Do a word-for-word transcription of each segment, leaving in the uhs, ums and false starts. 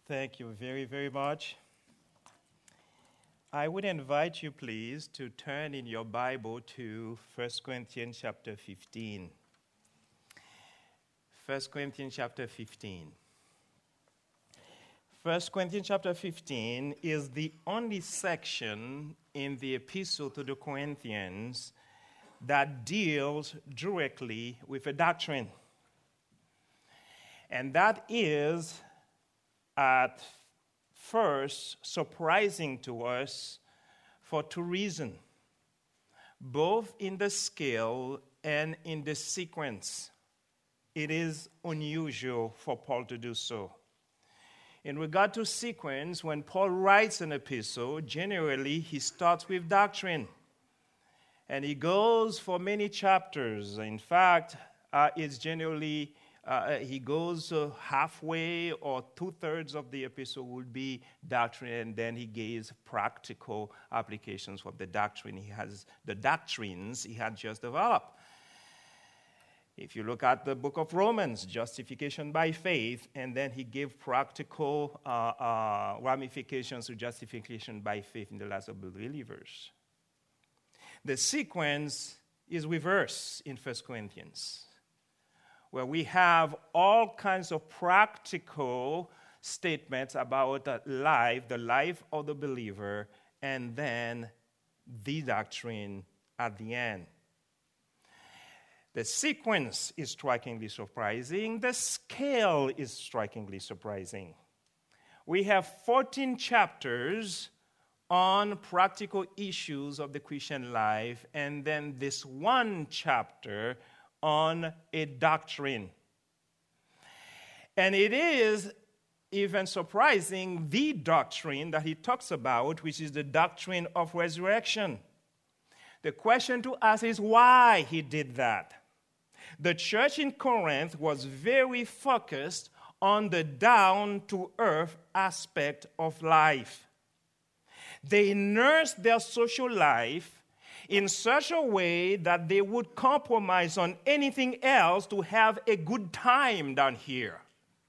Thank you very, very much. I would invite you, please, to turn in your Bible to First Corinthians chapter fifteen. First Corinthians chapter fifteen. First Corinthians chapter fifteen is the only section in the epistle to the Corinthians that deals directly with a doctrine. And that is, at first, surprising to us for two reasons, both in the scale and in the sequence. It is unusual for Paul to do so. In regard to sequence, when Paul writes an epistle, generally he starts with doctrine. And he goes for many chapters. In fact, uh, it's generally, uh, he goes uh, halfway or two-thirds of the epistle will be doctrine, and then he gives practical applications of the doctrine he has, the doctrines he had just developed. If you look at the book of Romans, justification by faith, and then he gave practical uh, uh, ramifications to justification by faith in the lives of believers. The sequence is reversed in First Corinthians, where we have all kinds of practical statements about life, the life of the believer, and then the doctrine at the end. The sequence is strikingly surprising. The scale is strikingly surprising. We have fourteen chapters on practical issues of the Christian life, and then this one chapter on a doctrine. And it is even surprising, the doctrine that he talks about, which is the doctrine of resurrection. The question to ask is why he did that. The church in Corinth was very focused on the down-to-earth aspect of life. They nursed their social life in such a way that they would compromise on anything else to have a good time down here.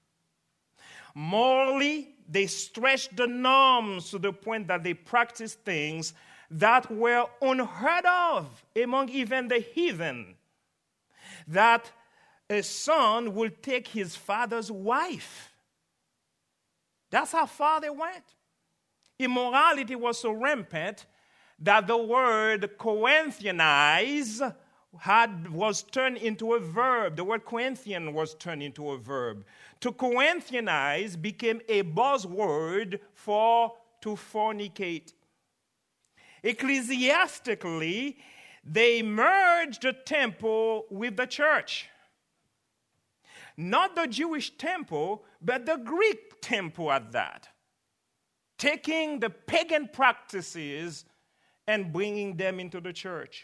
Morally, they stretched the norms to the point that they practiced things that were unheard of among even the heathen. That a son will take his father's wife. That's how far they went. Immorality was so rampant that the word Corinthianize had, was turned into a verb. The word Corinthian was turned into a verb. To Corinthianize became a buzzword for to fornicate. Ecclesiastically, they merged the temple with the church. Not the Jewish temple, but the Greek temple at that. Taking the pagan practices and bringing them into the church.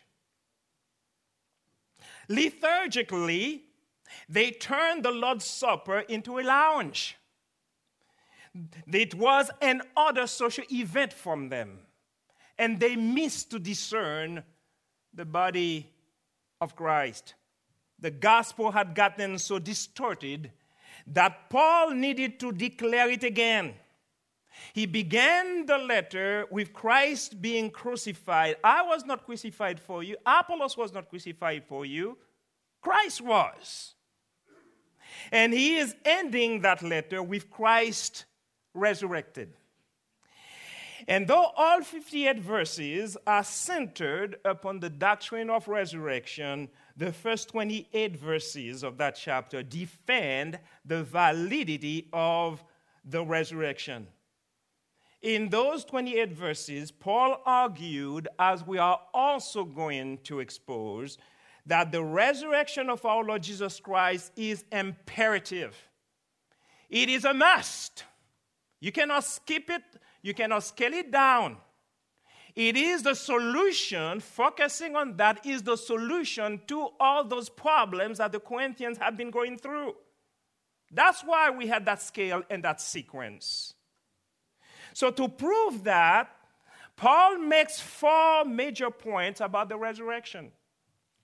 Liturgically, they turned the Lord's Supper into a lounge. It was an other social event from them. And they missed to discern the body of Christ. The gospel had gotten so distorted that Paul needed to declare it again. He began the letter with Christ being crucified. I was not crucified for you. Apollos was not crucified for you. Christ was. And he is ending that letter with Christ resurrected. And though all fifty-eight verses are centered upon the doctrine of resurrection, the first twenty-eight verses of that chapter defend the validity of the resurrection. In those twenty-eight verses, Paul argued, as we are also going to expose, that the resurrection of our Lord Jesus Christ is imperative. It is a must. You cannot skip it. You cannot scale it down. It is the solution, focusing on that is the solution to all those problems that the Corinthians have been going through. That's why we had that scale and that sequence. So to prove that, Paul makes four major points about the resurrection.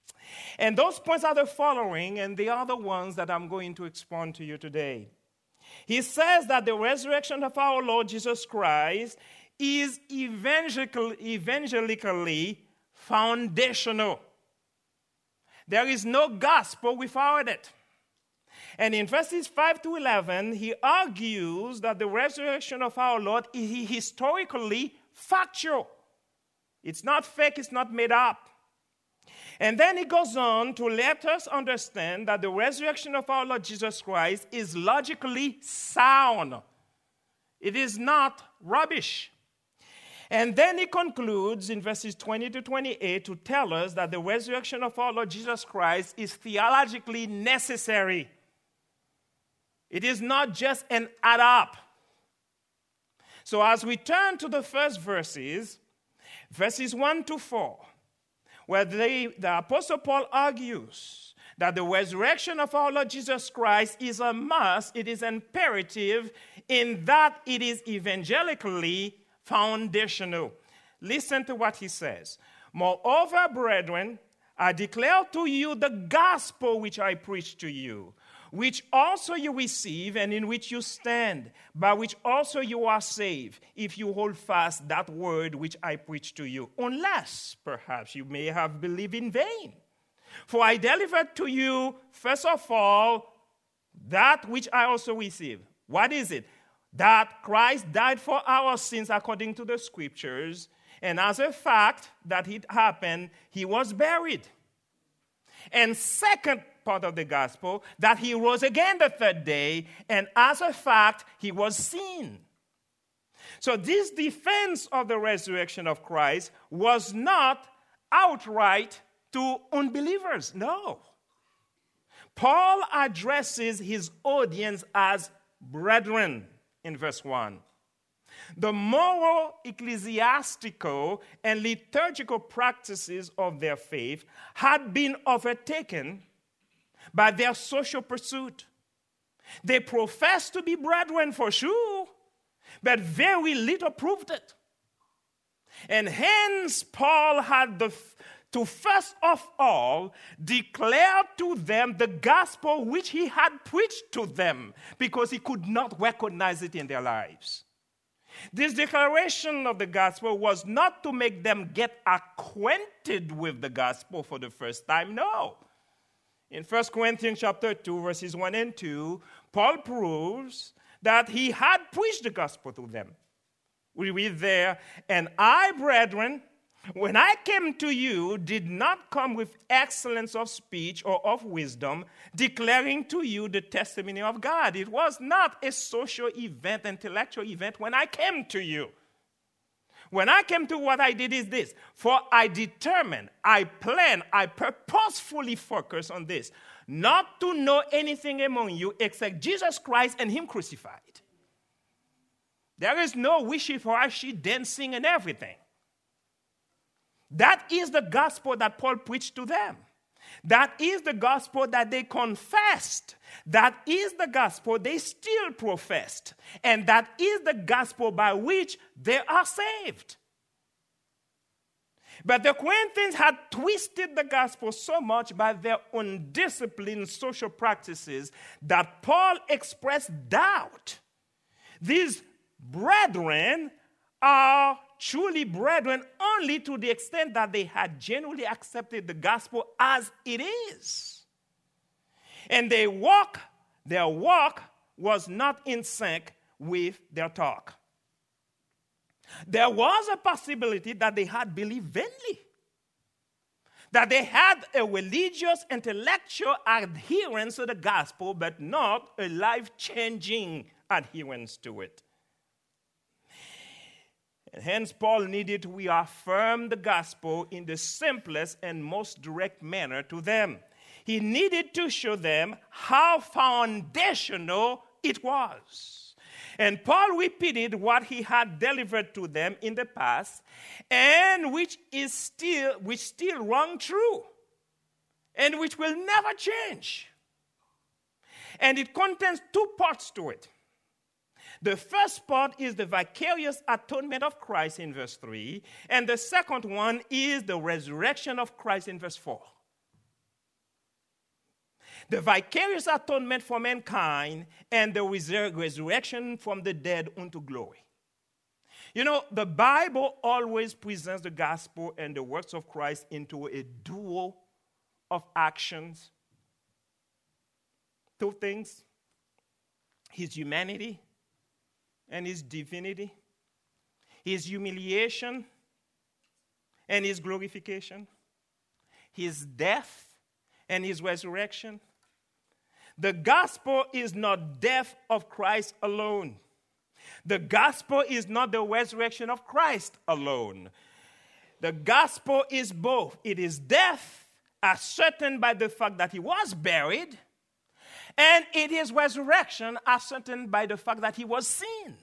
And those points are the following, and they are the ones that I'm going to expound to you today. He says that the resurrection of our Lord Jesus Christ is evangelical, evangelically foundational. There is no gospel without it. And in verses five to eleven, he argues that the resurrection of our Lord is historically factual. It's not fake, it's not made up. And then he goes on to let us understand that the resurrection of our Lord Jesus Christ is logically sound. It is not rubbish. And then he concludes in verses twenty to twenty-eight to tell us that the resurrection of our Lord Jesus Christ is theologically necessary. It is not just an add-up. So as we turn to the first verses, verses one to four, where they, the Apostle Paul argues that the resurrection of our Lord Jesus Christ is a must, it is imperative, in that it is evangelically foundational. Listen to what he says. Moreover, brethren, I declare to you the gospel which I preached to you, which also you receive and in which you stand, by which also you are saved, if you hold fast that word which I preached to you, unless perhaps you may have believed in vain. For I delivered to you, first of all, that which I also received. What is it? That Christ died for our sins according to the scriptures, and as a fact that it happened, he was buried. And second part of the gospel, that he rose again the third day, and as a fact, he was seen. So this defense of the resurrection of Christ was not outright to unbelievers. No. Paul addresses his audience as brethren in verse one. The moral, ecclesiastical, and liturgical practices of their faith had been overtaken by their social pursuit. They professed to be brethren for sure, but very little proved it. And hence, Paul had the, to first of all declare to them the gospel which he had preached to them, because he could not recognize it in their lives. This declaration of the gospel was not to make them get acquainted with the gospel for the first time, no. In First Corinthians chapter two, verses one and two, Paul proves that he had preached the gospel to them. We read there, and I, brethren, when I came to you, did not come with excellence of speech or of wisdom, declaring to you the testimony of God. It was not a social event, intellectual event when I came to you. When I came to what I did is this. For I determined, I planned, I purposefully focused on this. Not to know anything among you except Jesus Christ and him crucified. There is no wishy-washy dancing and everything. That is the gospel that Paul preached to them. That is the gospel that they confessed. That is the gospel they still professed. And that is the gospel by which they are saved. But the Corinthians had twisted the gospel so much by their undisciplined social practices that Paul expressed doubt. These brethren are truly brethren only to the extent that they had genuinely accepted the gospel as it is. And they walk, their walk was not in sync with their talk. There was a possibility that they had believed vainly, that they had a religious, intellectual adherence to the gospel, but not a life-changing adherence to it. And hence, Paul needed to reaffirm the gospel in the simplest and most direct manner to them. He needed to show them how foundational it was. And Paul repeated what he had delivered to them in the past, and which is still, which still rang true, and which will never change. And it contains two parts to it. The first part is the vicarious atonement of Christ in verse three, and the second one is the resurrection of Christ in verse four. the vicarious atonement for mankind, and the resur- resurrection from the dead unto glory. You know, the Bible always presents the gospel and the works of Christ into a duo of actions. Two things: his humanity and his divinity, his humiliation and his glorification, his death and his resurrection. The gospel is not death of Christ alone. The gospel is not the resurrection of Christ alone. The gospel is both. It is death ascertained by the fact that he was buried, and it is resurrection ascertained by the fact that he was seen.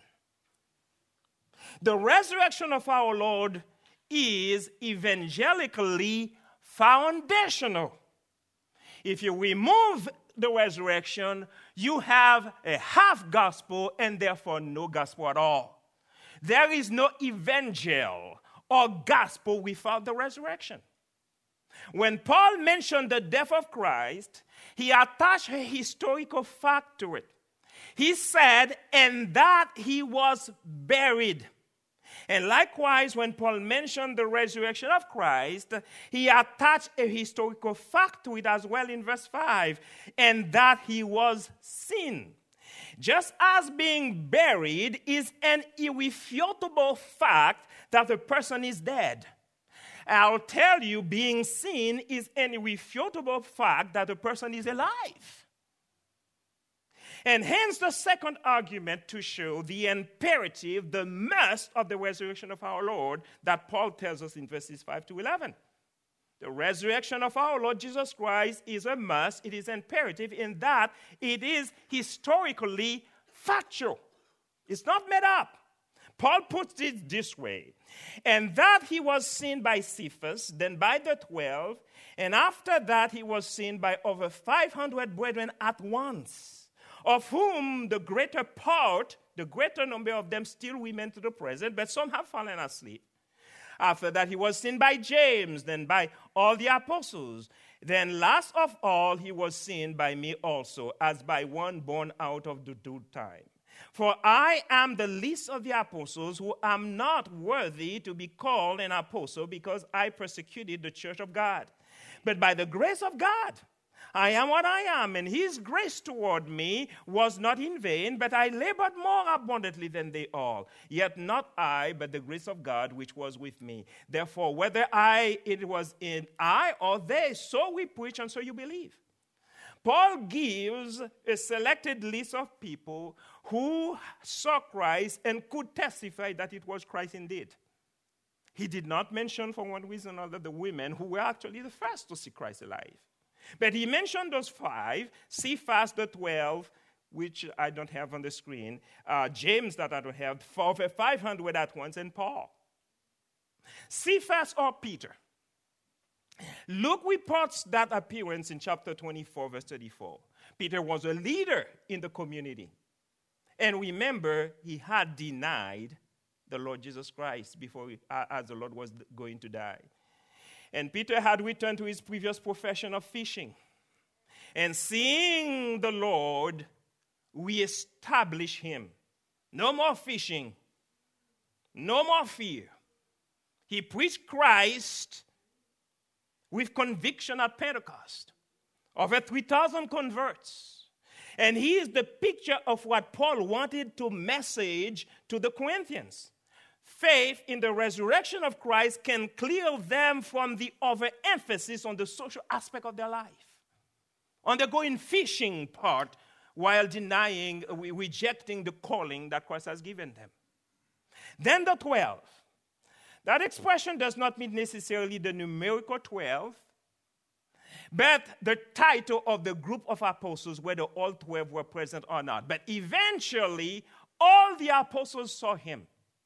The resurrection of our Lord is evangelically foundational. If you remove the resurrection, you have a half gospel and therefore no gospel at all. There is no evangel or gospel without the resurrection. When Paul mentioned the death of Christ, he attached a historical fact to it. He said, and that he was buried. And likewise, when Paul mentioned the resurrection of Christ, he attached a historical fact to it as well in verse five, and that he was seen. Just as being buried is an irrefutable fact that a person is dead, I'll tell you, being seen is an irrefutable fact that a person is alive. And hence the second argument to show the imperative, the must of the resurrection of our Lord that Paul tells us in verses five to eleven. The resurrection of our Lord Jesus Christ is a must. It is imperative in that it is historically factual. It's not made up. Paul puts it this way, and that he was seen by Cephas, then by the twelve, and after that he was seen by over five hundred brethren at once, of whom the greater part, the greater number of them still remain to the present, but some have fallen asleep. After that he was seen by James, then by all the apostles. Then last of all he was seen by me also, as by one born out of the due time. For I am the least of the apostles, who am not worthy to be called an apostle, because I persecuted the church of God. But by the grace of God, I am what I am, and his grace toward me was not in vain, but I labored more abundantly than they all. Yet not I, but the grace of God which was with me. Therefore, whether I it was in I or they, so we preach and so you believe. Paul gives a selected list of people who saw Christ and could testify that it was Christ indeed. He did not mention, for one reason or another, the women who were actually the first to see Christ alive. But he mentioned those five: Cephas, the twelve, which I don't have on the screen, uh, James, that I don't have, over five hundred at once, and Paul. Cephas or Peter. Luke reports that appearance in chapter twenty-four, verse thirty-four. Peter was a leader in the community. And remember, he had denied the Lord Jesus Christ before, he, uh, as the Lord was going to die. And Peter had returned to his previous profession of fishing. And seeing the Lord, reestablish him. No more fishing. No more fear. He preached Christ with conviction at Pentecost. Over three thousand converts. And he is the picture of what Paul wanted to message to the Corinthians. Faith in the resurrection of Christ can clear them from the overemphasis on the social aspect of their life, on the going fishing part, while denying, rejecting the calling that Christ has given them. Then the twelve. That expression does not mean necessarily the numerical twelve, but the title of the group of apostles, whether all twelve were present or not. But eventually, all the apostles saw him.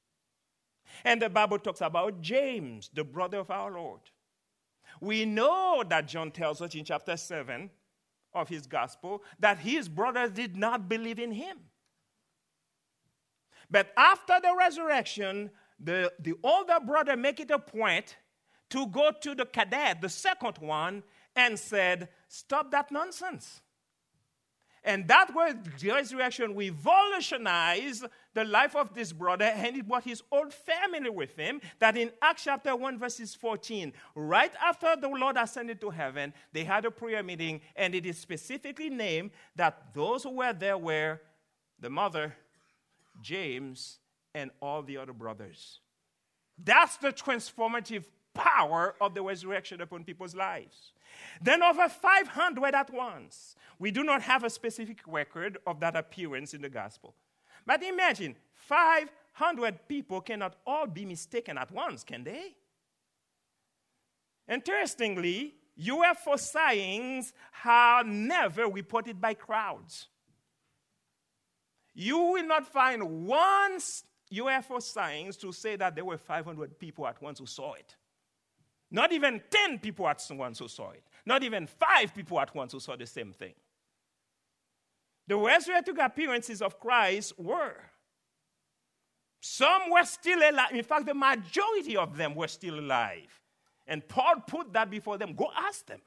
And the Bible talks about James, the brother of our Lord. We know that John tells us in chapter seven of his gospel that his brothers did not believe in him. But after the resurrection, the, the older brother made it a point to go to the cadet, the second one, and said, stop that nonsense. And that resurrection revolutionized the life of this brother, and it brought his whole family with him. That in Acts chapter one, verses fourteen, right after the Lord ascended to heaven, they had a prayer meeting, and it is specifically named that those who were there were the mother, James, and all the other brothers. That's the transformative power of the resurrection upon people's lives. Then over five hundred at once. We do not have a specific record of that appearance in the gospel. But imagine, five hundred people cannot all be mistaken at once, can they? Interestingly, U F O sightings are never reported by crowds. You will not find one U F O sightings to say that there were five hundred people at once who saw it. Not even ten people at once who saw it. Not even five people at once who saw the same thing. The resurrected appearances of Christ were. Some were still alive. In fact, the majority of them were still alive. And Paul put that before them. Go ask them.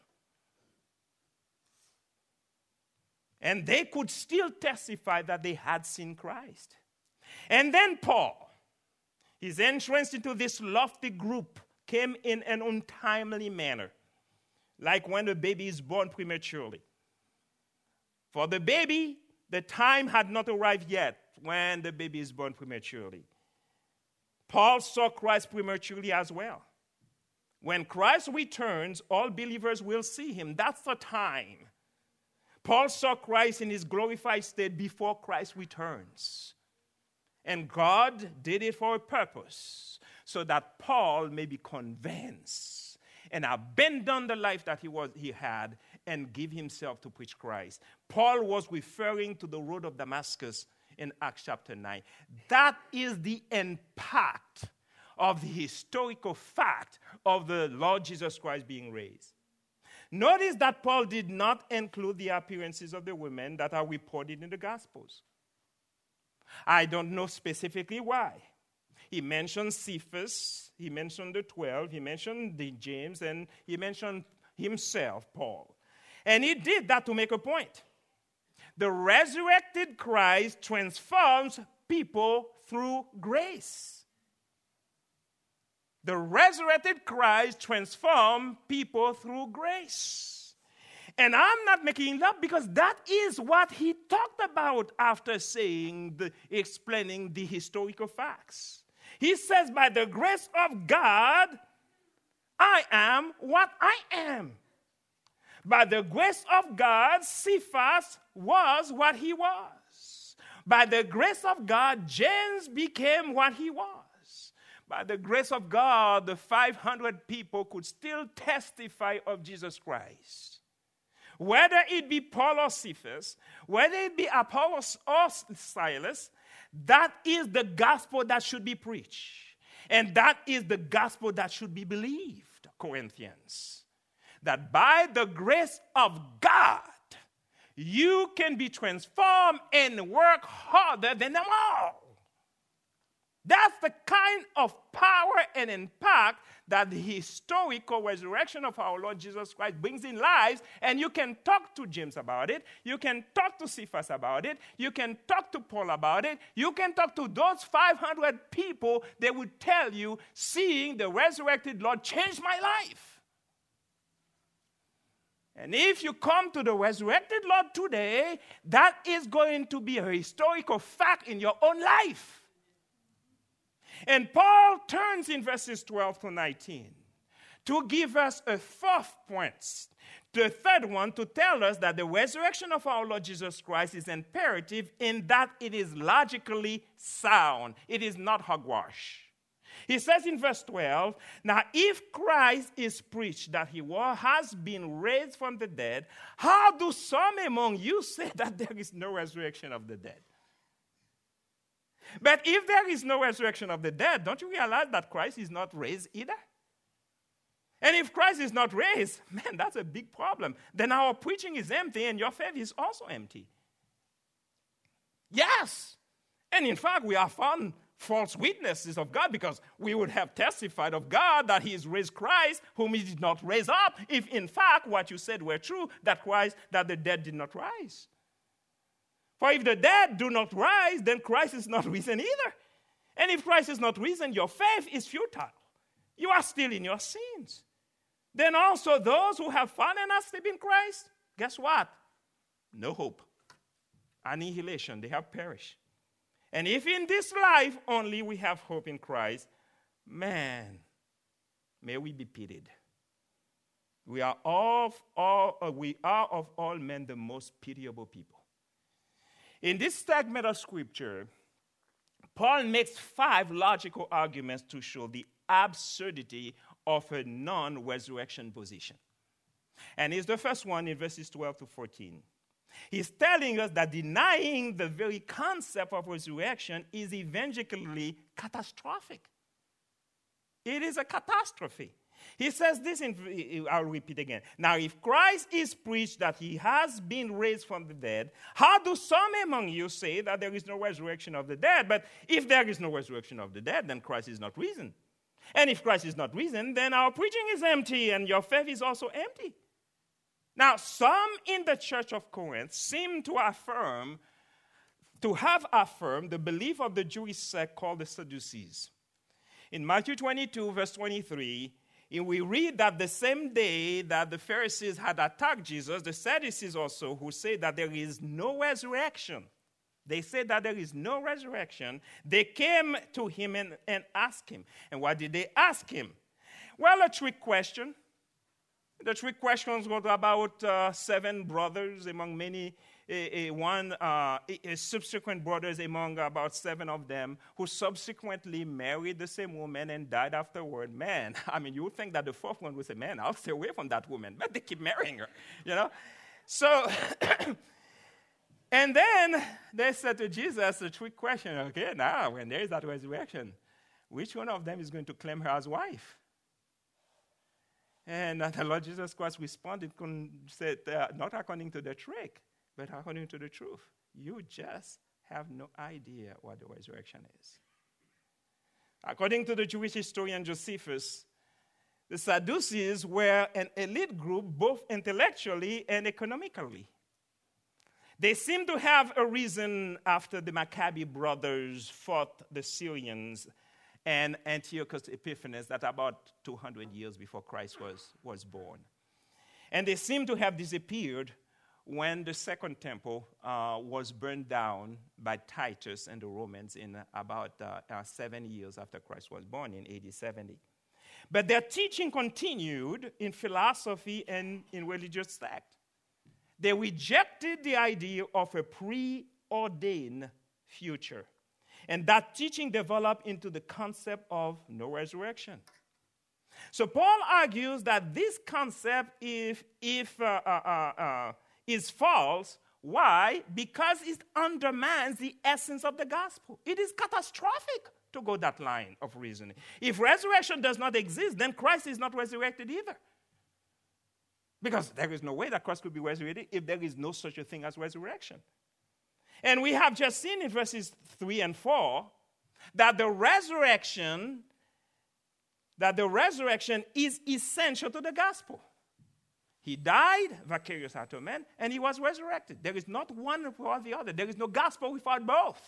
And they could still testify that they had seen Christ. And then Paul, his entrance into this lofty group came in an untimely manner, like when a baby is born prematurely. For the baby, the time had not arrived yet when the baby is born prematurely. Paul saw Christ prematurely as well. When Christ returns, all believers will see him. That's the time. Paul saw Christ in his glorified state before Christ returns. And God did it for a purpose, so that Paul may be convinced and abandon the life that he was he had and give himself to preach Christ. Paul was referring to the road of Damascus in Acts chapter nine. That is the impact of the historical fact of the Lord Jesus Christ being raised. Notice that Paul did not include the appearances of the women that are reported in the Gospels. I don't know specifically why. He mentioned Cephas, he mentioned the twelve, he mentioned the James, and he mentioned himself, Paul. And he did that to make a point. The resurrected Christ transforms people through grace. The resurrected Christ transforms people through grace. And I'm not making it up because that is what he talked about after saying, the, explaining the historical facts. He says, by the grace of God, I am what I am. By the grace of God, Cephas was what he was. By the grace of God, James became what he was. By the grace of God, the five hundred people could still testify of Jesus Christ. Whether it be Paul or Cephas, whether it be Apollos or Silas, that is the gospel that should be preached. And that is the gospel that should be believed, Corinthians. That by the grace of God, you can be transformed and work harder than them all. That's the kind of power and impact that the historical resurrection of our Lord Jesus Christ brings in lives. And you can talk to James about it. You can talk to Cephas about it. You can talk to Paul about it. You can talk to those five hundred people. They would tell you, seeing the resurrected Lord changed my life. And if you come to the resurrected Lord today, that is going to be a historical fact in your own life. And Paul turns in verses twelve to nineteen to give us a fourth point. The third one to tell us that the resurrection of our Lord Jesus Christ is imperative in that it is logically sound. It is not hogwash. He says in verse twelve, now if Christ is preached that he has been raised from the dead, how do some among you say that there is no resurrection of the dead? But if there is no resurrection of the dead, don't you realize that Christ is not raised either? And if Christ is not raised, man, that's a big problem. Then our preaching is empty and your faith is also empty. Yes. And in fact, we are found false witnesses of God because we would have testified of God that he has raised Christ, whom he did not raise up, if in fact what you said were true, that Christ, that the dead did not rise. For if the dead do not rise, then Christ is not risen either. And if Christ is not risen, your faith is futile. You are still in your sins. Then also those who have fallen asleep in Christ, guess what? No hope. Annihilation. They have perished. And if in this life only we have hope in Christ, man, may we be pitied. We are of all, uh, we are of all men the most pitiable people. In this segment of Scripture, Paul makes five logical arguments to show the absurdity of a non-resurrection position. And here's the first one in verses twelve to fourteen. He's telling us that denying the very concept of resurrection is evangelically catastrophic. It is a catastrophe. He says this, in, I'll repeat again. Now, if Christ is preached that he has been raised from the dead, how do some among you say that there is no resurrection of the dead? But if there is no resurrection of the dead, then Christ is not risen. And if Christ is not risen, then our preaching is empty and your faith is also empty. Now, some in the church of Corinth seem to affirm, to have affirmed the belief of the Jewish sect called the Sadducees. In Matthew twenty-two, verse twenty-three, we read that the same day that the Pharisees had attacked Jesus, the Sadducees also, who say that there is no resurrection, they said that there is no resurrection, they came to him and, and asked him. And what did they ask him? Well, a trick question. The three questions were about uh, seven brothers among many, uh, uh, one uh, uh, subsequent brothers among about seven of them who subsequently married the same woman and died afterward. Man, I mean, you would think that the fourth one would say, man, I'll stay away from that woman. But they keep marrying her, you know. So, and then they said to Jesus a trick question. Okay, now, when there is that resurrection, which one of them is going to claim her as wife? And the Lord Jesus Christ responded, said, uh, not according to the trick, but according to the truth. You just have no idea what the resurrection is. According to the Jewish historian Josephus, the Sadducees were an elite group both intellectually and economically. They seem to have a reason after the Maccabi brothers fought the Syrians and Antiochus Epiphanes, that about two hundred years before Christ was, was born. And they seem to have disappeared when the second temple uh, was burned down by Titus and the Romans in about uh, uh, seven years after Christ was born, in A D seventy. But their teaching continued in philosophy and in religious sect. They rejected the idea of a preordained future. And that teaching developed into the concept of no resurrection. So Paul argues that this concept, if, if uh, uh, uh, uh, is false, why? Because it undermines the essence of the gospel. It is catastrophic to go that line of reasoning. If resurrection does not exist, then Christ is not resurrected either. Because there is no way that Christ could be resurrected if there is no such a thing as resurrection. And we have just seen in verses three and four that the resurrection, that the resurrection is essential to the gospel. He died, vicarious atonement, and he was resurrected. There is not one without the other. There is no gospel without both.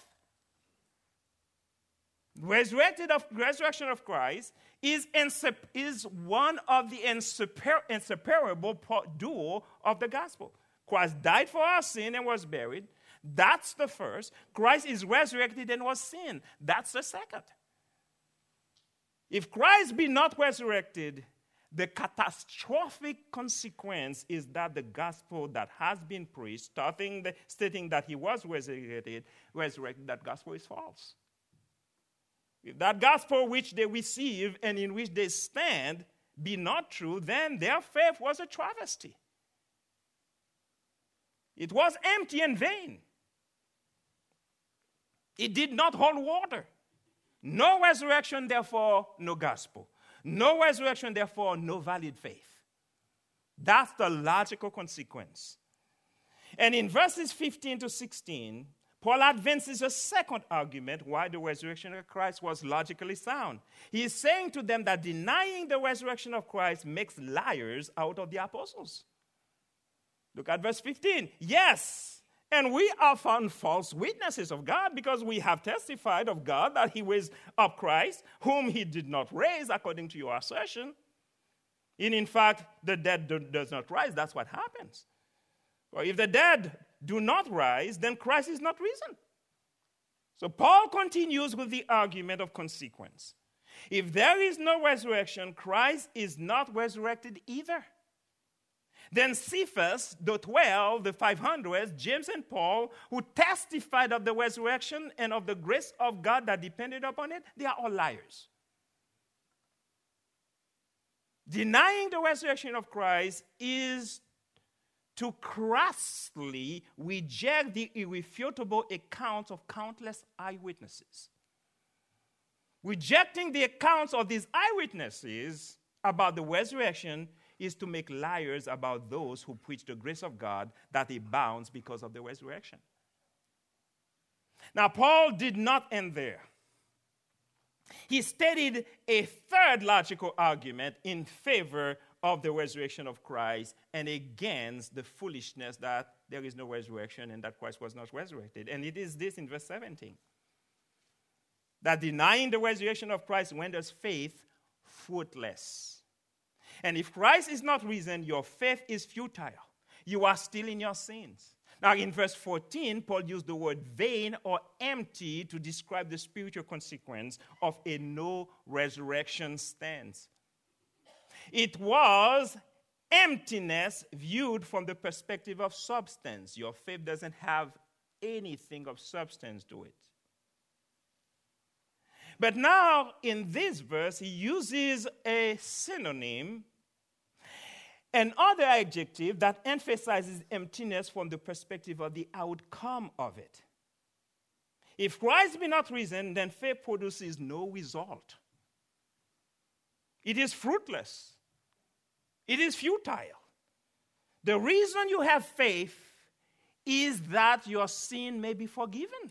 Resurrected of, resurrection of Christ is, insep- is one of the insepar- inseparable duo of the gospel. Christ died for our sin and was buried. That's the first. Christ is resurrected and was seen. That's the second. If Christ be not resurrected, the catastrophic consequence is that the gospel that has been preached, starting the, stating that he was resurrected, resurrected, that gospel is false. If that gospel which they receive and in which they stand be not true, then their faith was a travesty. It was empty and vain. It did not hold water. No resurrection, therefore, no gospel. No resurrection, therefore, no valid faith. That's the logical consequence. And in verses fifteen to sixteen, Paul advances a second argument why the resurrection of Christ was logically sound. He is saying to them that denying the resurrection of Christ makes liars out of the apostles. Look at verse fifteen. Yes, And we are found false witnesses of God because we have testified of God that he raised up Christ, whom he did not raise, according to your assertion. And in fact, the dead do, does not rise. That's what happens. Well, if the dead do not rise, then Christ is not risen. So Paul continues with the argument of consequence. If there is no resurrection, Christ is not resurrected either. Then Cephas, the twelve, the five hundred, James and Paul, who testified of the resurrection and of the grace of God that depended upon it, they are all liars. Denying the resurrection of Christ is to crassly reject the irrefutable accounts of countless eyewitnesses. Rejecting the accounts of these eyewitnesses about the resurrection is to make liars about those who preach the grace of God that abounds because of the resurrection. Now, Paul did not end there. He stated a third logical argument in favor of the resurrection of Christ and against the foolishness that there is no resurrection and that Christ was not resurrected. And it is this in verse seventeen. That denying the resurrection of Christ renders faith fruitless. And if Christ is not risen, your faith is futile. You are still in your sins. Now, in verse fourteen, Paul used the word vain or empty to describe the spiritual consequence of a no resurrection stance. It was emptiness viewed from the perspective of substance. Your faith doesn't have anything of substance to it. But now, in this verse, he uses a synonym, an other adjective that emphasizes emptiness from the perspective of the outcome of it. If Christ be not risen, then faith produces no result. It is fruitless. It is futile. The reason you have faith is that your sin may be forgiven.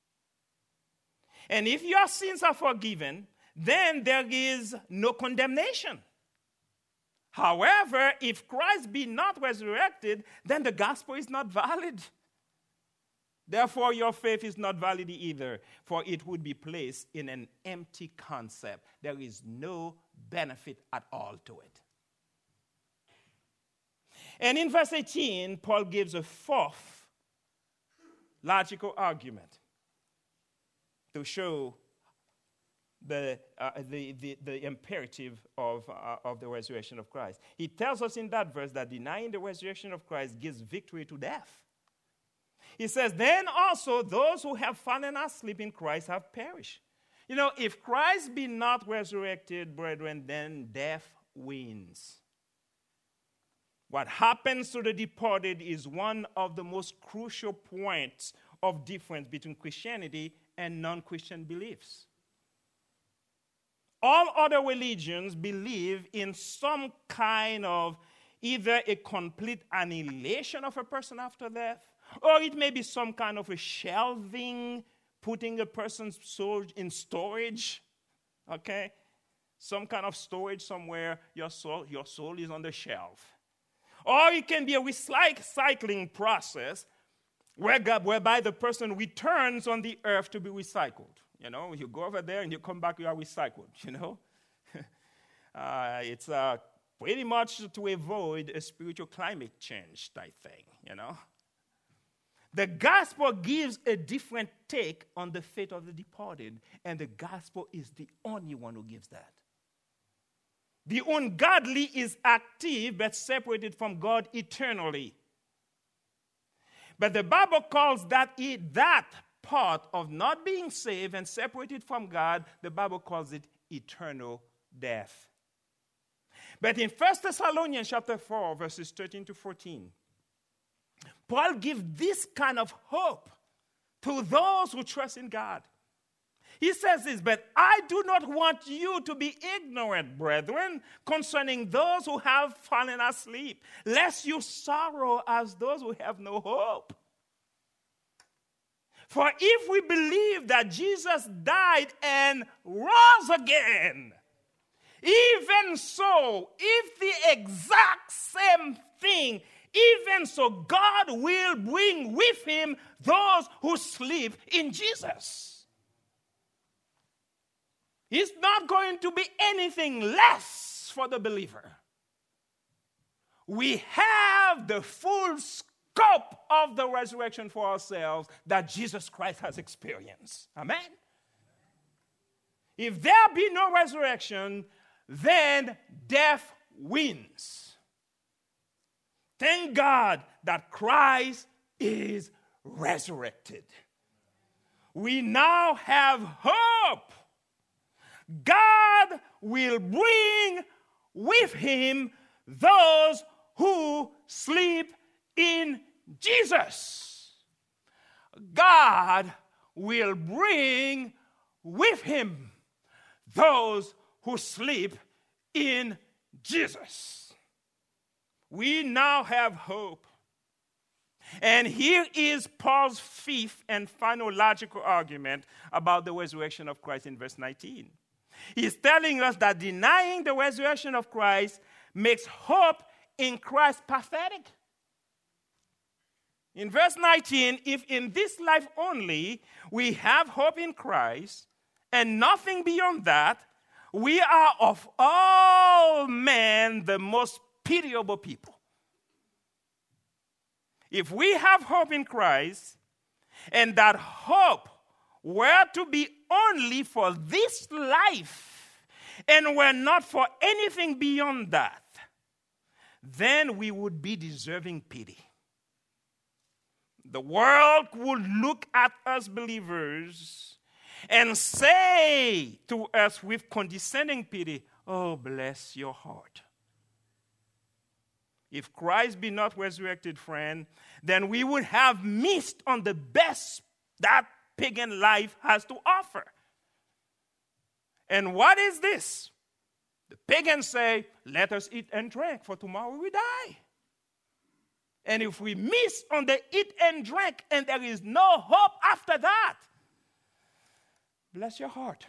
And if your sins are forgiven, then there is no condemnation. However, if Christ be not resurrected, then the gospel is not valid. Therefore, your faith is not valid either, for it would be placed in an empty concept. There is no benefit at all to it. And in verse eighteen, Paul gives a fourth logical argument to show the, uh, the, the, the imperative of, uh, of the resurrection of Christ. He tells us in that verse that denying the resurrection of Christ gives victory to death. He says, then also those who have fallen asleep in Christ have perished. You know, if Christ be not resurrected, brethren, then death wins. What happens to the departed is one of the most crucial points of difference between Christianity and non-Christian beliefs. All other religions believe in some kind of either a complete annihilation of a person after death, or it may be some kind of a shelving, putting a person's soul in storage, okay? Some kind of storage somewhere, your soul, your soul is on the shelf. Or it can be a recycling process whereby the person returns on the earth to be recycled. You know, you go over there and you come back, you are recycled, you know. uh, it's uh, pretty much to avoid a spiritual climate change type thing, you know. The gospel gives a different take on the fate of the departed, and the gospel is the only one who gives that. The ungodly is active but separated from God eternally. But the Bible calls that it, that part of not being saved and separated from God, the Bible calls it eternal death. But in First Thessalonians chapter four, verses thirteen to fourteen, Paul gives this kind of hope to those who trust in God. He says this, but I do not want you to be ignorant, brethren, concerning those who have fallen asleep, lest you sorrow as those who have no hope. For if we believe that Jesus died and rose again, even so, if the exact same thing even so God will bring with him those who sleep in Jesus. It's not going to be anything less for the believer. We have the full scope of the resurrection for ourselves that Jesus Christ has experienced. Amen? If there be no resurrection, then death wins. Thank God that Christ is resurrected. We now have hope. God will bring with him those who sleep in Jesus. God will bring with him those who sleep in Jesus. We now have hope. And here is Paul's fifth and final logical argument about the resurrection of Christ in verse nineteen. He's telling us that denying the resurrection of Christ makes hope in Christ pathetic. In verse nineteen, if in this life only we have hope in Christ and nothing beyond that, we are of all men the most pitiable people. If we have hope in Christ, and that hope were to be only for this life, and were not for anything beyond that, then we would be deserving pity. The world would look at us believers and say to us with condescending pity, "Oh, bless your heart." If Christ be not resurrected, friend, then we would have missed on the best that pagan life has to offer. And what is this? The pagans say, "Let us eat and drink, for tomorrow we die." And if we miss on the eat and drink, and there is no hope after that, bless your heart.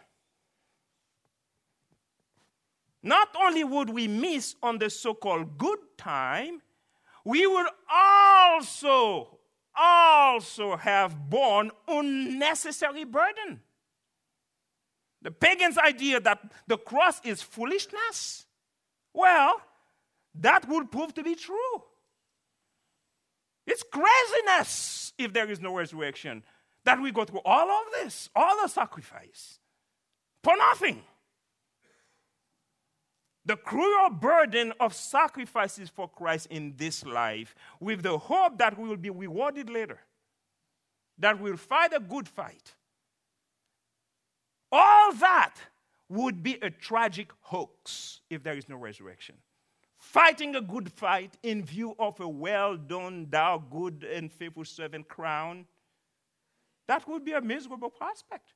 Not only would we miss on the so-called good time, we would also, also have borne unnecessary burden. The pagan's idea that the cross is foolishness, well, that would prove to be true. It's craziness if there is no resurrection, that we go through all of this, all the sacrifice, for nothing. The cruel burden of sacrifices for Christ in this life, with the hope that we will be rewarded later, that we'll fight a good fight. All that would be a tragic hoax if there is no resurrection. Fighting a good fight in view of a well-done, thou good and faithful servant crown, that would be a miserable prospect.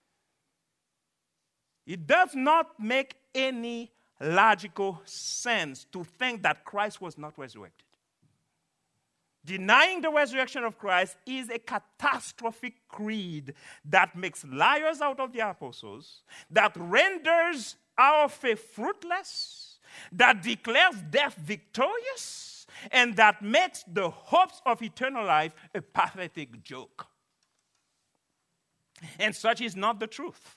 It does not make any logical sense to think that Christ was not resurrected. Denying the resurrection of Christ is a catastrophic creed that makes liars out of the apostles, that renders our faith fruitless, that declares death victorious, and that makes the hopes of eternal life a pathetic joke. And such is not the truth.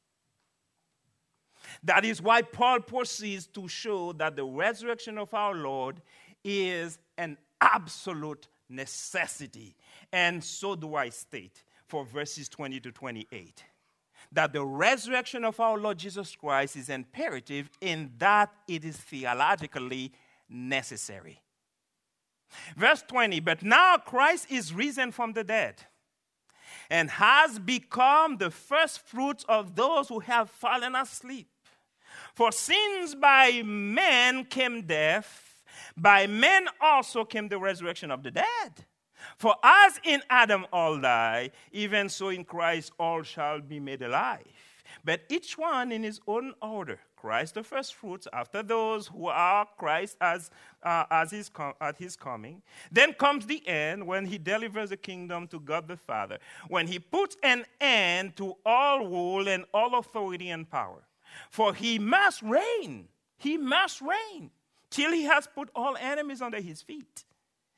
That is why Paul proceeds to show that the resurrection of our Lord is an absolute necessity. And so do I state for verses twenty to twenty-eight. That the resurrection of our Lord Jesus Christ is imperative in that it is theologically necessary. Verse twenty, but now Christ is risen from the dead and has become the first fruits of those who have fallen asleep. For since by men came death, by men also came the resurrection of the dead. For as in Adam all die, even so in Christ all shall be made alive. But each one in his own order. Christ the first fruits, after those who are Christ as, uh, as his com- at his coming. Then comes the end, when he delivers the kingdom to God the Father, when he puts an end to all rule and all authority and power. For he must reign, he must reign, till he has put all enemies under his feet.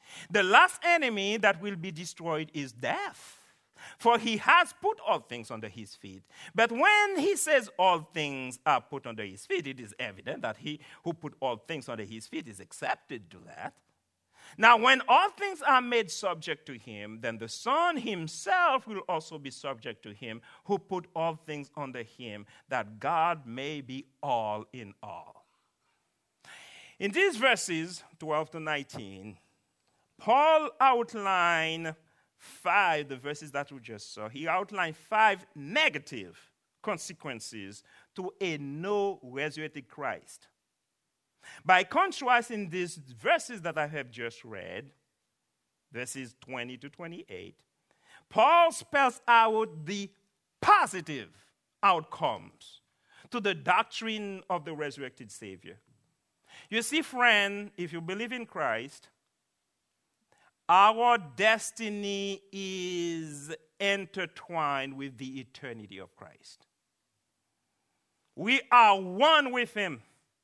The last enemy that will be destroyed is death, for he has put all things under his feet. But when he says all things are put under his feet, it is evident that he who put all things under his feet is accepted to that. Now, when all things are made subject to him, then the Son himself will also be subject to him who put all things under him, that God may be all in all. In these verses, twelve to nineteen, Paul outlined five, the verses that we just saw, he outlined five negative consequences to a no resurrected Christ. By contrast, in these verses that I have just read, verses twenty to twenty-eight, Paul spells out the positive outcomes to the doctrine of the resurrected Savior. You see, friend, if you believe in Christ, our destiny is intertwined with the eternity of Christ. We are one with him.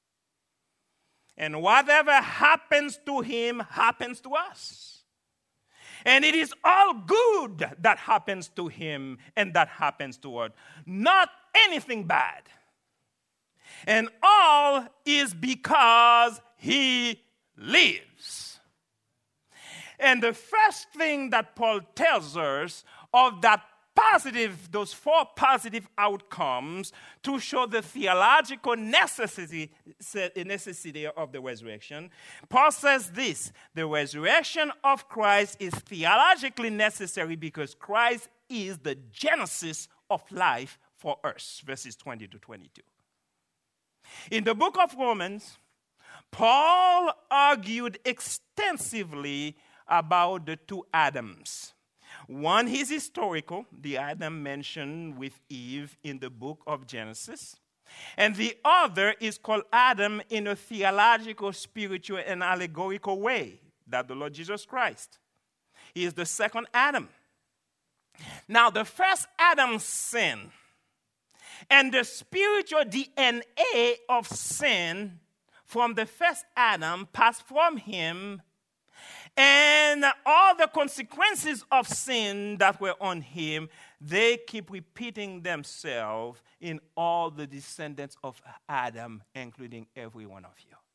And whatever happens to him happens to us. And it is all good that happens to him and that happens to us, not anything bad. And all is because he lives. And the first thing that Paul tells us of that positive, those four positive outcomes to show the theological necessity, necessity of the resurrection, Paul says this: the resurrection of Christ is theologically necessary because Christ is the genesis of life for us, verses twenty to twenty-two. In the book of Romans, Paul argued extensively about the two Adams. One is historical, the Adam mentioned with Eve in the book of Genesis. And the other is called Adam in a theological, spiritual, and allegorical way, that the Lord Jesus Christ. He is the second Adam. Now, the first Adam sinned, and the spiritual D N A of sin from the first Adam passed from him, and all the consequences of sin that were on him, they keep repeating themselves in all the descendants of Adam, including every one of you.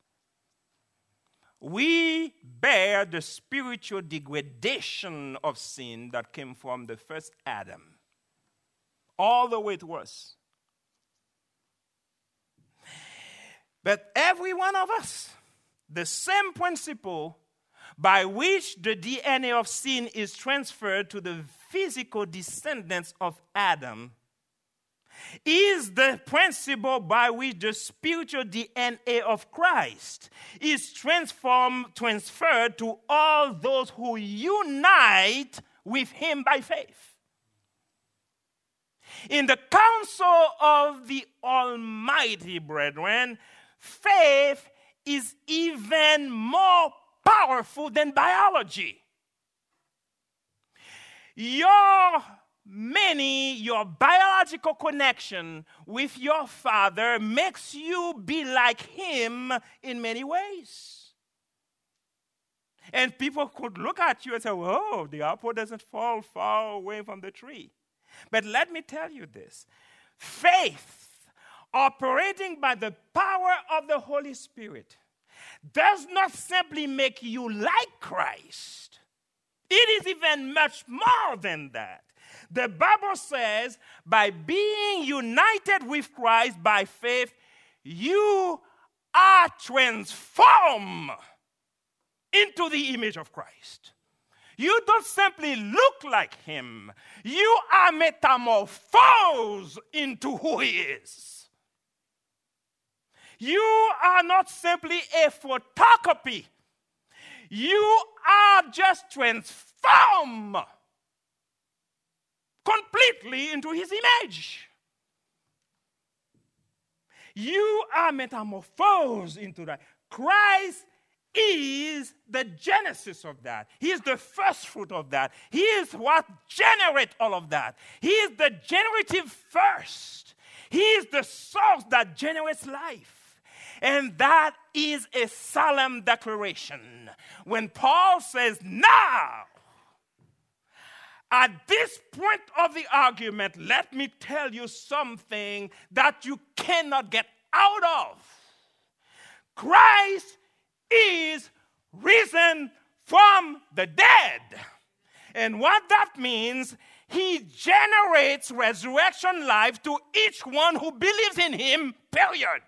We bear the spiritual degradation of sin that came from the first Adam, all the way to us. But every one of us, the same principle by which the D N A of sin is transferred to the physical descendants of Adam, is the principle by which the spiritual D N A of Christ is transformed, transferred to all those who unite with him by faith. In the counsel of the Almighty, brethren, faith is even more powerful than biology. Your many, your biological connection with your father makes you be like him in many ways. And people could look at you and say, "Whoa, the apple doesn't fall far away from the tree." But let me tell you this. Faith, operating by the power of the Holy Spirit, does not simply make you like Christ. It is even much more than that. The Bible says, by being united with Christ by faith, you are transformed into the image of Christ. You don't simply look like him. You are metamorphosed into who he is. You are not simply a photocopy. You are just transformed completely into his image. You are metamorphosed into that. Christ is the genesis of that. He is the first fruit of that. He is what generates all of that. He is the generative first. He is the source that generates life. And that is a solemn declaration. When Paul says, now, at this point of the argument, let me tell you something that you cannot get out of. Christ is risen from the dead. And what that means, he generates resurrection life to each one who believes in him, period.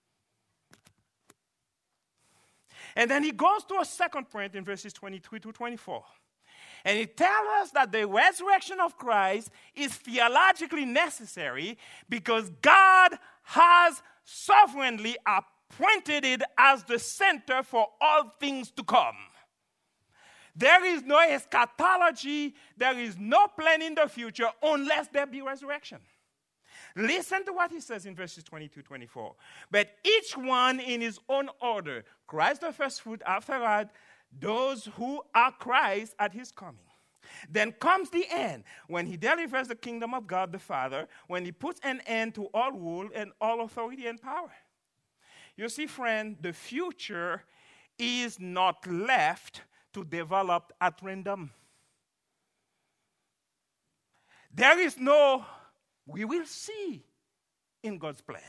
And then he goes to a second point in verses twenty-three to twenty-four. And he tells us that the resurrection of Christ is theologically necessary because God has sovereignly appointed it as the center for all things to come. There is no eschatology, there is no plan in the future unless there be resurrection. Listen to what he says in verses twenty-two to twenty-four. But each one in his own order, Christ the first fruit, after that, those who are Christ at his coming. Then comes the end, when he delivers the kingdom of God the Father, when he puts an end to all rule and all authority and power. You see, friend, the future is not left to develop at random. There is no, we will see in God's plan.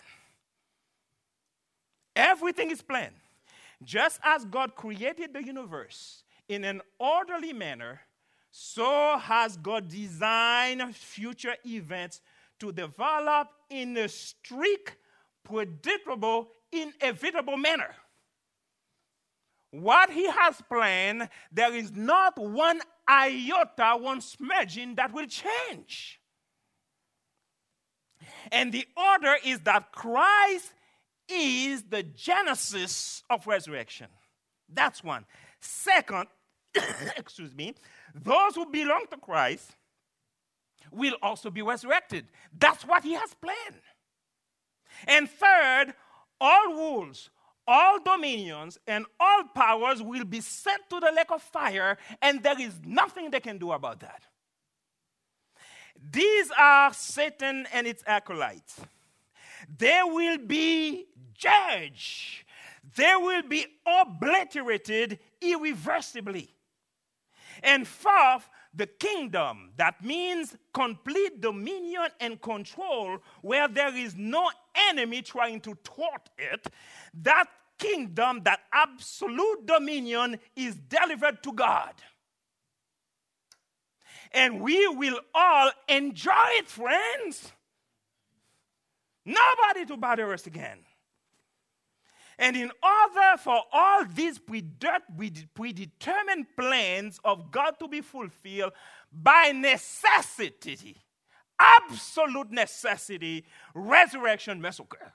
Everything is planned. Just as God created the universe in an orderly manner, so has God designed future events to develop in a strict, predictable, inevitable manner. What he has planned, there is not one iota, one smudging that will change. And the order is that Christ is the genesis of resurrection. That's one. Second, excuse me, those who belong to Christ will also be resurrected. That's what he has planned. And third, all rules, all dominions, and all powers will be sent to the lake of fire, and there is nothing they can do about that. These are Satan and its acolytes. They will be judged. They will be obliterated irreversibly. And fourth, the kingdom, that means complete dominion and control where there is no enemy trying to thwart it. That kingdom, that absolute dominion is delivered to God. And we will all enjoy it, friends. Nobody to bother us again. And in order for all these predetermined plans of God to be fulfilled, by necessity, absolute necessity, resurrection must occur.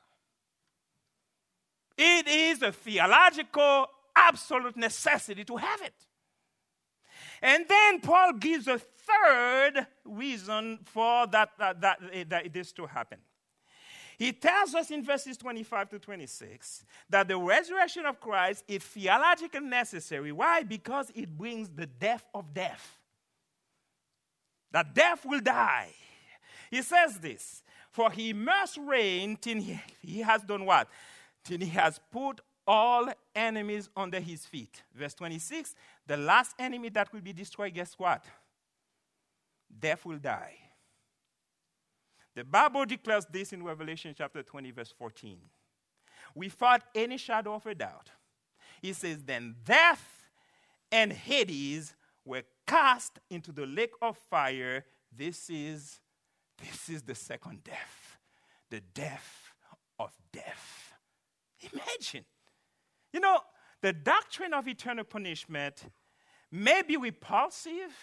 It is a theological, absolute necessity to have it. And then Paul gives a third reason for that, that, that, that this to happen. He tells us in verses twenty-five to twenty-six that the resurrection of Christ is theologically necessary. Why? Because it brings the death of death. That death will die. He says this, for he must reign till he, he has done what? Till he has put all enemies under his feet. Verse twenty-six, the last enemy that will be destroyed, guess what? Death will die. The Bible declares this in Revelation chapter twenty, verse fourteen. Without any shadow of a doubt. It says, then death and Hades were cast into the lake of fire. This is, this is the second death. The death of death. Imagine. You know, the doctrine of eternal punishment may be repulsive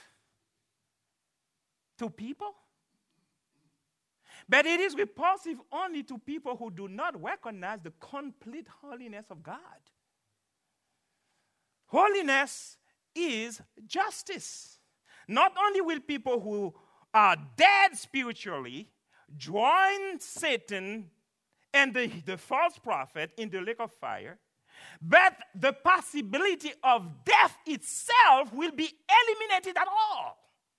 to people. But it is repulsive only to people who do not recognize the complete holiness of God. Holiness is justice. Not only will people who are dead spiritually join Satan and the, the false prophet in the lake of fire, but the possibility of death itself will be eliminated at all.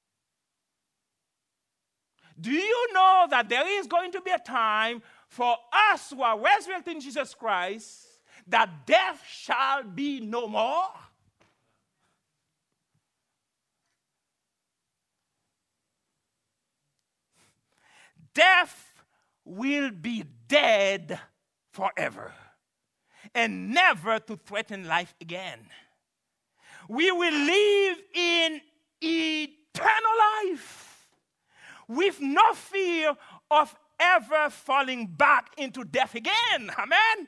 Do you know that there is going to be a time for us who are resurrected in Jesus Christ that death shall be no more. Death will be dead forever and never to threaten life again. We will live in eternal life with no fear of ever falling back into death again. Amen?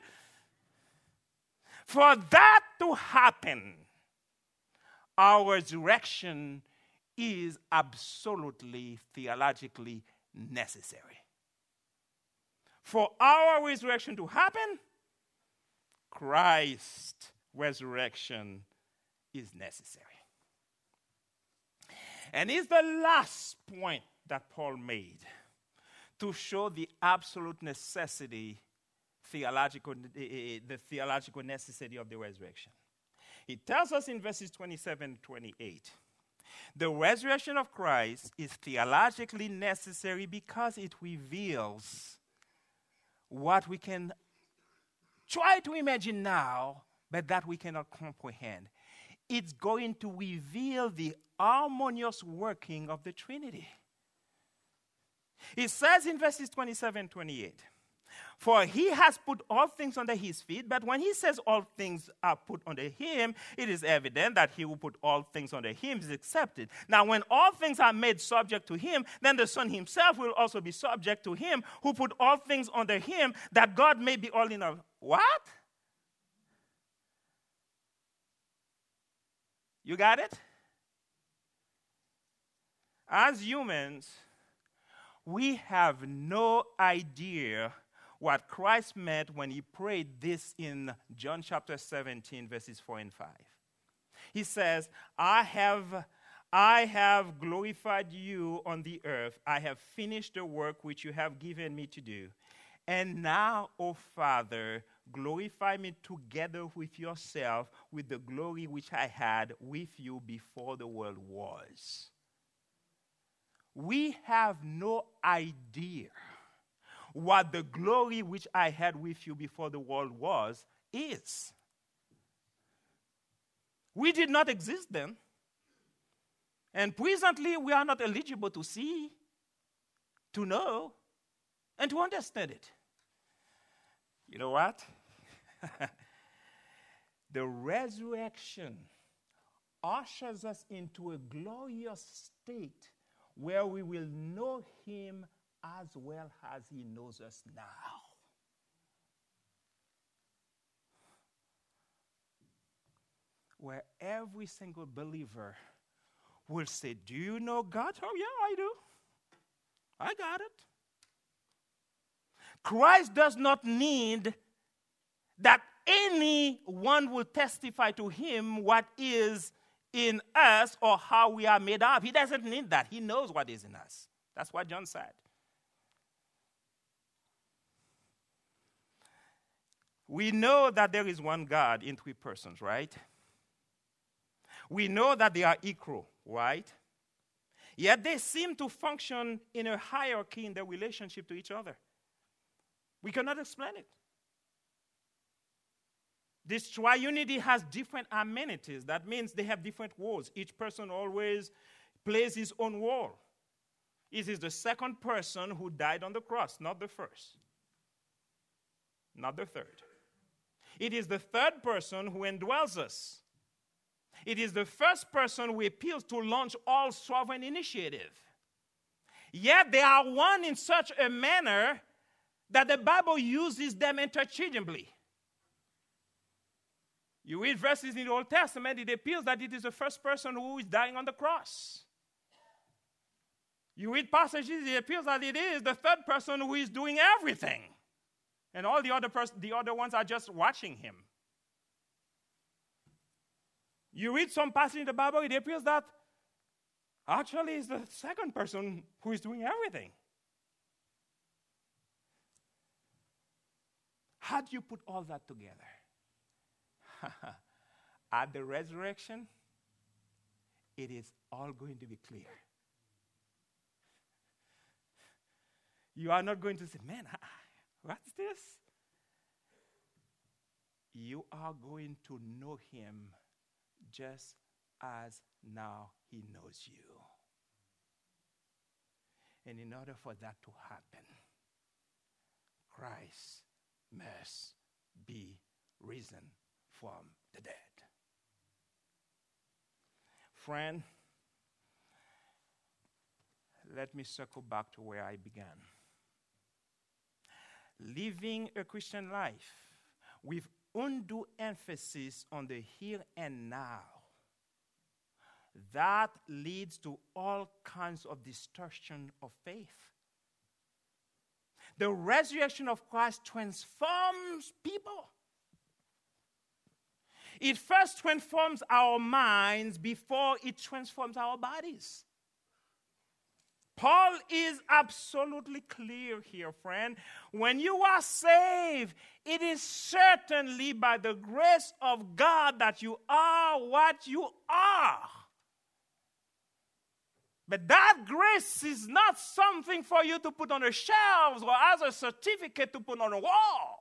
For that to happen, our resurrection is absolutely theologically necessary. For our resurrection to happen, Christ's resurrection is necessary. And it's the last point that Paul made to show the absolute necessity, theological, the theological necessity of the resurrection. He tells us in verses twenty-seven and twenty-eight, the resurrection of Christ is theologically necessary because it reveals what we can try to imagine now, but that we cannot comprehend. It's going to reveal the harmonious working of the Trinity. It says in verses twenty-seven and twenty-eight, for he has put all things under his feet, but when he says all things are put under him, it is evident that he who put all things under him is accepted. Now, when all things are made subject to him, then the Son himself will also be subject to him who put all things under him, that God may be all in all. What? You got it? As humans, we have no idea what Christ meant when he prayed this in John chapter seventeen, verses four and five. He says, I have, I have glorified you on the earth. I have finished the work which you have given me to do. And now, O Father, glorify me together with yourself with the glory which I had with you before the world was. We have no idea what the glory which I had with you before the world was is. We did not exist then. And presently we are not eligible to see, to know, and to understand it. You know what? The resurrection ushers us into a glorious state where we will know him as well as he knows us now. Where every single believer will say, do you know God? Oh, yeah, I do. I got it. Christ does not need that anyone will testify to him what is in us or how we are made up. He doesn't need that. He knows what is in us. That's what John said. We know that there is one God in three persons, right? We know that they are equal, right? Yet they seem to function in a hierarchy in their relationship to each other. We cannot explain it. This triunity has different amenities. That means they have different roles. Each person always plays his own role. It is the second person who died on the cross, not the first. Not the third. It is the third person who indwells us. It is the first person who appeals to launch all sovereign initiative. Yet they are one in such a manner that the Bible uses them interchangeably. You read verses in the Old Testament, it appears that it is the first person who is dying on the cross. You read passages, it appears that it is the third person who is doing everything. And all the other pers- the other ones are just watching him. You read some passage in the Bible, it appears that actually it's the second person who is doing everything. How do you put all that together? At the resurrection, it is all going to be clear. You are not going to say, man, what's this? you are going to know him just as now he knows you. And in order for that to happen, Christ must be risen from the dead. Friend, let me circle back to where I began. Living a Christian life with undue emphasis on the here and now, that leads to all kinds of distortion of faith. The resurrection of Christ transforms people. It first transforms our minds before it transforms our bodies. Paul is absolutely clear here, friend. When you are saved, it is certainly by the grace of God that you are what you are. But that grace is not something for you to put on the shelves or as a certificate to put on a wall.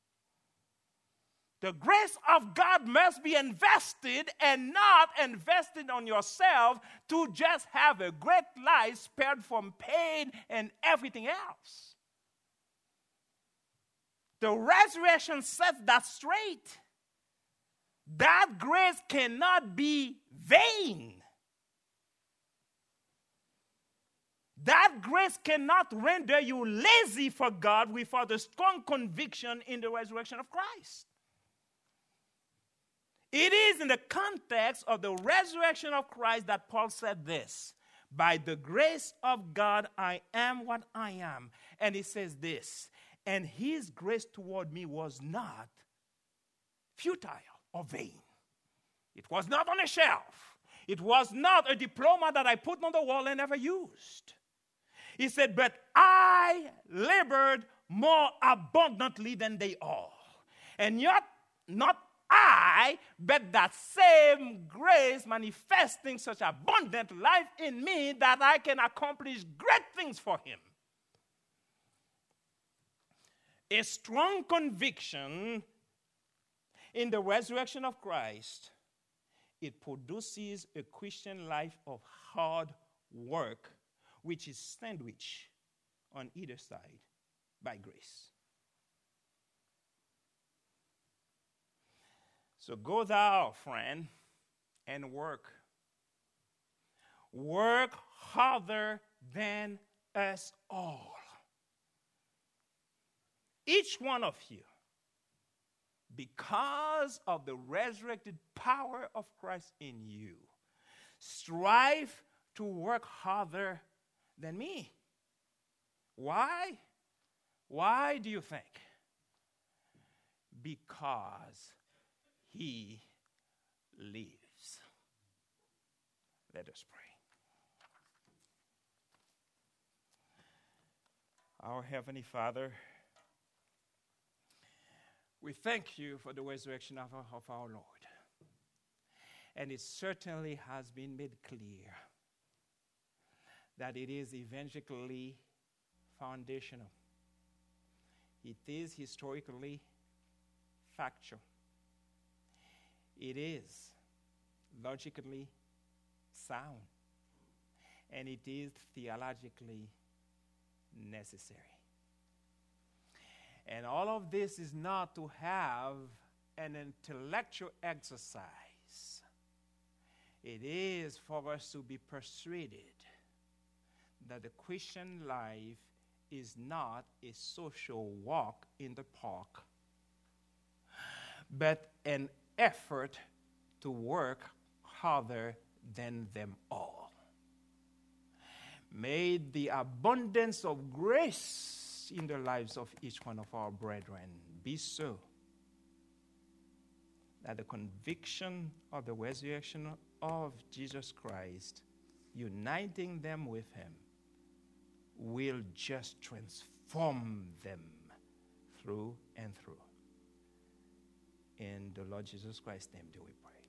The grace of God must be invested and not invested on yourself to just have a great life spared from pain and everything else. The resurrection sets that straight. That grace cannot be vain. That grace cannot render you lazy for God without a strong conviction in the resurrection of Christ. It is in the context of the resurrection of Christ that Paul said this: by the grace of God, I am what I am. And he says this: and his grace toward me was not futile or vain. It was not on a shelf. It was not a diploma that I put on the wall and never used. He said, but I labored more abundantly than they all. And yet, not I, but that same grace manifesting such abundant life in me that I can accomplish great things for him. A strong conviction in the resurrection of Christ, it produces a Christian life of hard work, which is sandwiched on either side by grace. So go thou, friend, and work. Work harder than us all. Each one of you, because of the resurrected power of Christ in you, strive to work harder than me. Why? Why do you think? Because he lives. Let us pray. Our Heavenly Father, we thank you for the resurrection of our, of our Lord. And it certainly has been made clear that it is evangelically foundational. It is historically factual. It is logically sound. And it is theologically necessary. And all of this is not to have an intellectual exercise. It is for us to be persuaded that the Christian life is not a social walk in the park, but an effort to work harder than them all. May the abundance of grace in the lives of each one of our brethren be so that the conviction of the resurrection of Jesus Christ, uniting them with him, will just transform them through and through. In the Lord Jesus Christ's name do we pray.